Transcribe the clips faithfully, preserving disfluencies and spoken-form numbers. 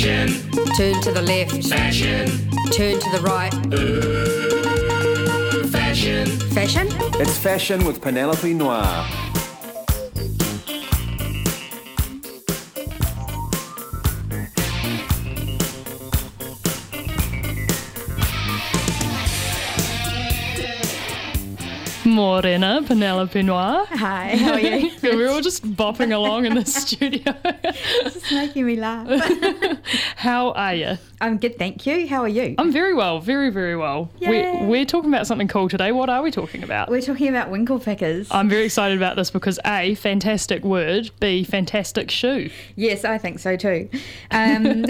Fashion. Turn to the left. Fashion. Turn to the right. Ooh, fashion. Fashion? It's Fashion with Penelope Noir. Morena, Penelope Noir. Hi, how are you? Yeah, we're all just bopping along in the studio. This is making me laugh. How are you? I'm good, thank you. How are you? I'm very well, very, very well. Yay. We're, we're talking about something cool today. What are we talking about? We're talking about winkle pickers. I'm very excited about this because A, fantastic word, B, fantastic shoe. Yes, I think so too. Um,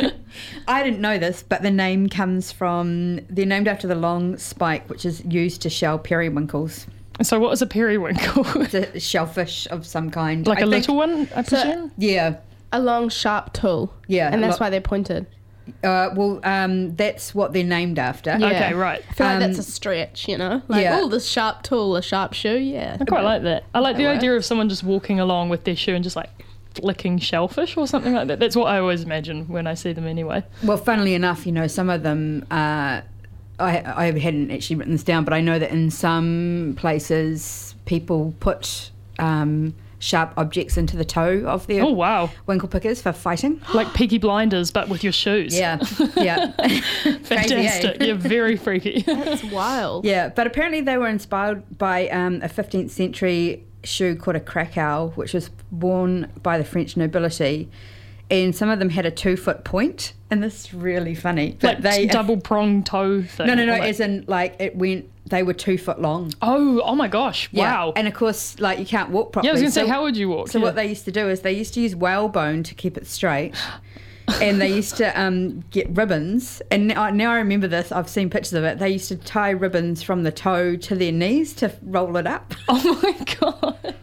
I didn't know this, but the name comes from, they're named after the long spike which is used to shell periwinkles. So what is a periwinkle? It's a shellfish of some kind. Like I a think- little one, I So- presume? Yeah. A long, sharp tool. Yeah, And a that's lo- why they're pointed. Uh, well, um, that's what they're named after. Yeah. Okay, right. I feel like Um, that's a stretch, you know? Like, yeah. oh, this sharp tool, a sharp shoe, yeah. I quite like that. I like That the idea works. of someone just walking along with their shoe and just like flicking shellfish or something like that. That's what I always imagine when I see them anyway. Well, funnily enough, you know, some of them, uh, I, I hadn't actually written this down, but I know that in some places people put um, sharp objects into the toe of their Oh, wow. winkle pickers for fighting. Like Peaky Blinders, but with your shoes. Yeah, yeah. Fantastic. Crazy, eh? Yeah, very freaky. That's wild. Yeah, but apparently they were inspired by um, a fifteenth century shoe called a Krakow, which was worn by the French nobility. And some of them had a two-foot point, and this is really funny. like they double prong toe thing. No, no, no. Or like- As in, like it went. They were two foot long. oh, oh my gosh. Yeah. Wow. And of course, like you can't walk properly. yeah, I was going to So- say, how would you walk? So Yeah. what they used to do is they used to use whalebone to keep it straight. And they used to um, get ribbons. And now, now I remember this. I've seen pictures of it. They used to tie ribbons from the toe to their knees to roll it up. Oh my God.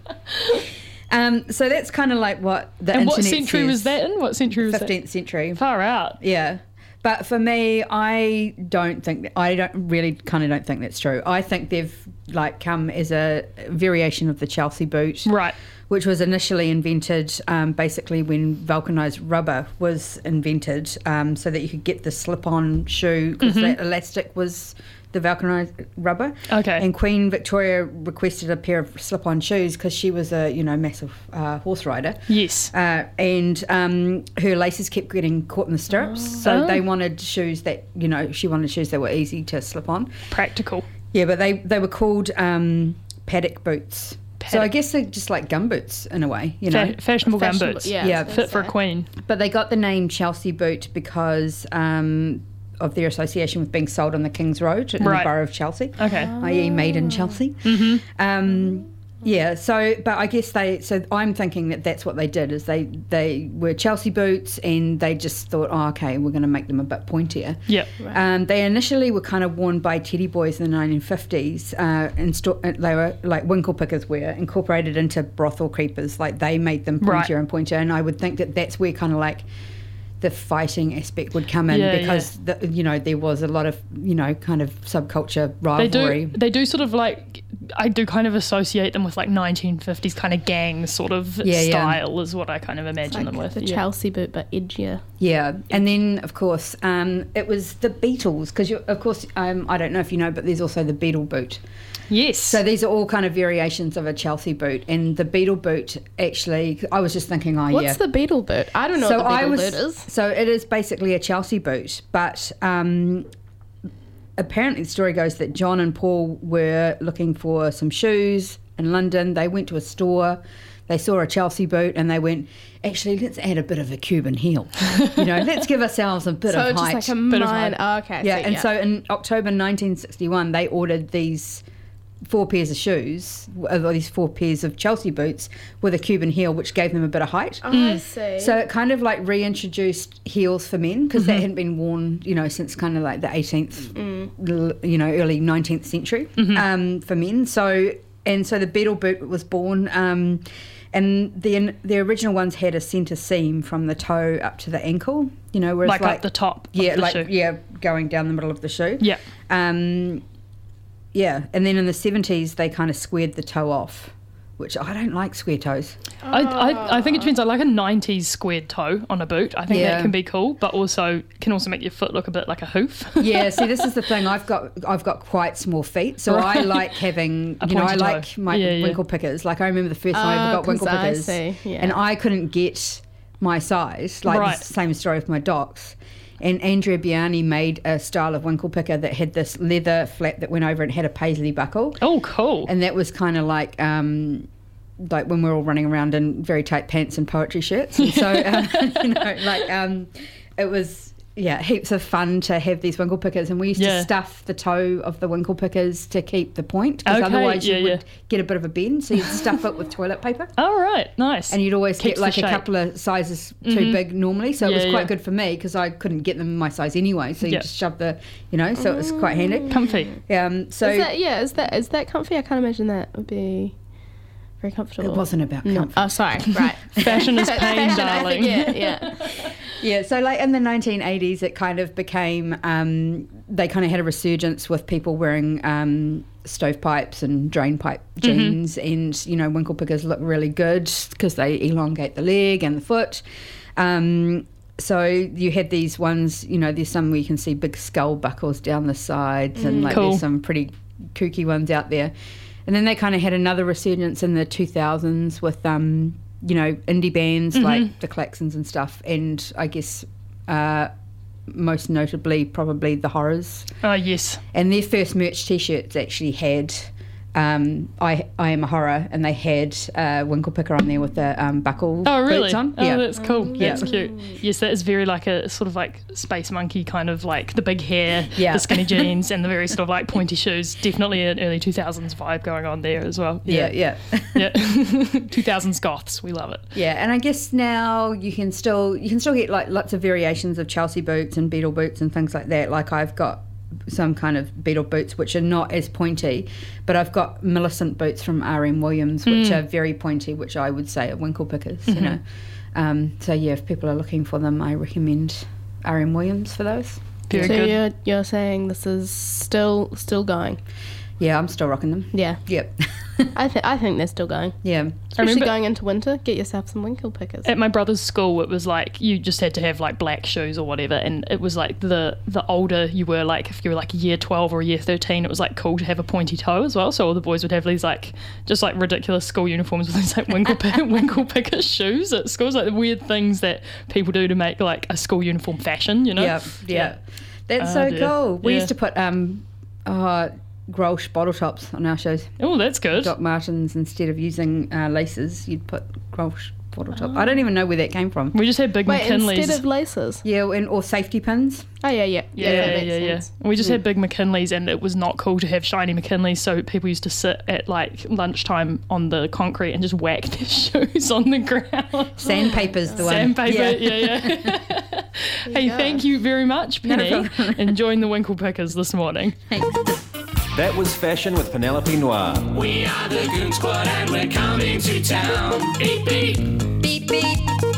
Um, so that's kind of like what the And internet what century says. was that in? What century was fifteenth century. that? Far out. Yeah. But for me, I don't think that, I don't really kind of don't think that's true. I think they've like come as a variation of the Chelsea boot, Right. which was initially invented um, basically when vulcanized rubber was invented, um, so that you could get the slip-on shoe because Mm-hmm. that elastic was the vulcanized rubber. Okay. And Queen Victoria requested a pair of slip-on shoes because she was a you know massive uh, horse rider. Yes. Uh, and um, her laces kept getting caught in the stirrups, so Oh. they wanted shoes that you know she wanted shoes that were easy to slip on. Practical. Yeah, but they they were called um, paddock boots. So I Paddock. guess they're just like gum boots in a way, you know. Fa- fashionable gun Fashionable- boots. yeah, Yeah, I was Fit for a gonna say. queen. But they got the name Chelsea boot because um, of their association with being sold on the King's Road in Right. the borough of Chelsea, Okay. that is made in Chelsea. Mm-hmm. Um, yeah, so but I guess they. So I'm thinking that that's what they did is they they were Chelsea boots and they just thought, oh, okay, we're going to make them a bit pointier. Yep. Um, they initially were kind of worn by teddy boys in the nineteen fifties. Uh, insto- they were like winkle pickers were incorporated into brothel creepers. Like they made them pointier Right. and pointier. And I would think that that's where kind of like the fighting aspect would come in Yeah, because the, you know there was a lot of you know kind of subculture They rivalry. do. They do sort of like. I do kind of associate them with like nineteen fifties kind of gang sort of Yeah, yeah. style is what I kind of imagine them Like with. the yeah. Chelsea boot, but edgier. Yeah, and then of course um, it was the Beatles because of course um, I don't know if you know, but there's also the Beetle boot. Yes. So these are all kind of variations of a Chelsea boot, and the Beetle boot actually, I was just thinking, oh What's yeah. the beetle boot? I don't know so what the I beetle was, boot is. so it is basically a Chelsea boot, but um, apparently the story goes that John and Paul were looking for some shoes in London. They went to a store. They saw a Chelsea boot and they went, actually, let's add a bit of a Cuban heel. You know, let's give ourselves a bit So of it's height. just like a Bit of mine. height. Oh, okay. I Yeah, see, and so in October nineteen sixty-one, they ordered these four pairs of shoes, or these four pairs of Chelsea boots with a Cuban heel, which gave them a bit of height. Oh, I see. So it kind of like reintroduced heels for men because that hadn't been worn, you know, since kind of like the eighteenth, l- you know, early nineteenth century um, for men. So and so the Beetle boot was born. Um, and the the original ones had a centre seam from the toe up to the ankle, you know, whereas like, like, up the top yeah, of the like shoe. yeah, going down the middle of the shoe. Yeah. Um, yeah, and then in the seventies they kind of squared the toe off, which I don't like square toes. I, I, I think it depends. I like a nineties squared toe on a boot. I think Yeah. that can be cool, but also can also make your foot look a bit like a hoof. Yeah, see, this is the thing. I've got I've got quite small feet, so I Right. like having, A you know, I pointy toe. like my Yeah, yeah. winkle pickers. Like I remember the first time I Oh, ever got winkle 'cause I pickers, see, yeah. and I couldn't get my size. Like Right. the same story with my docs. And Andrea Biani made a style of winkle picker that had this leather flap that went over and had a paisley buckle. Oh, cool. And that was kind of like um, like when we're all running around in very tight pants and poetry shirts. And so, uh, you know, like um, it was, yeah, heaps of fun to have these winkle pickers. And we used Yeah. to stuff the toe of the winkle pickers to keep the point, because Okay, otherwise you yeah, would yeah. get a bit of a bend. So you'd stuff it with toilet paper. All right, nice. And you'd always Keeps get like the a shape. couple of sizes too big normally. So it Yeah, was quite yeah. good for me because I couldn't get them my size anyway. So you Yeah. just shove the, you know, so it was quite handy. Comfy. Um, so is that, yeah, is that is that comfy? I can't imagine that would be very comfortable. it wasn't about No. comfort. Oh, sorry. Right. Fashion is pain, Fashion, I darling. think, yeah, yeah. Yeah, so like in the nineteen eighties, it kind of became, um, they kind of had a resurgence with people wearing um, stovepipes and drain pipe jeans, and, you know, winkle pickers look really good because they elongate the leg and the foot. Um, so you had these ones, you know, there's some where you can see big skull buckles down the sides, and like Cool. there's some pretty kooky ones out there. And then they kind of had another resurgence in the two thousands with, um, you know, indie bands like the Klaxons and stuff, and I guess uh, most notably probably the Horrors. Oh, yes. And their first merch T-shirts actually had um, I I am a horror, and they had a winkle picker on there with the um, buckle Oh, really? boots on. Oh, yeah. that's cool. Yeah. That's cute. Yes, that is very like a sort of like Space Monkey kind of like the big hair, Yeah. the skinny jeans, and the very sort of like pointy shoes. Definitely an early two thousands vibe going on there as well. yeah, yeah. Yeah. two thousands goths. We love it. Yeah, and I guess now you can still you can still get like lots of variations of Chelsea boots and Beetle boots and things like that. Like I've got some kind of Beetle boots which are not as pointy, but I've got Millicent boots from R M Williams which Mm. are very pointy, which I would say are winkle pickers. You know, um, so yeah, if people are looking for them, I recommend R M Williams for those. Very so good. you're you're saying this is still still going? Yeah, I'm still rocking them. Yeah, Yep. I think I think they're still going. Yeah. Especially remember- going into winter, get yourself some winkle pickers. At my brother's school, it was like you just had to have like black shoes or whatever, and it was like the the older you were, like if you were like a year twelve or a year thirteen, it was like cool to have a pointy toe as well. So all the boys would have these like just like ridiculous school uniforms with these like winkle pick, winkle picker shoes at schools, like the weird things that people do to make like a school uniform fashion, you know? Yeah, yeah. That's Oh, so dear. cool. We Yeah. used to put um, uh, Grolsch bottle tops on our shows. Oh, that's good. Doc Martens, instead of using uh, laces, you'd put Grolsch bottle top. I don't even know where that came from. We just had big Wait, McKinleys. instead of laces? Yeah, and or safety pins. Oh yeah, yeah, Yeah, that yeah, makes yeah, yeah. sense. We just had big McKinleys, and it was not cool to have shiny McKinleys, so people used to sit at like lunchtime on the concrete and just whack their shoes on the ground. Sandpaper's the one. Sandpaper, yeah, yeah. Hey, go. thank you very much, No Penny. problem. Enjoying the winkle pickers this morning. That was Fashion with Penelope Noir. We are the Goon Squad and we're coming to town. Beep beep. Beep beep.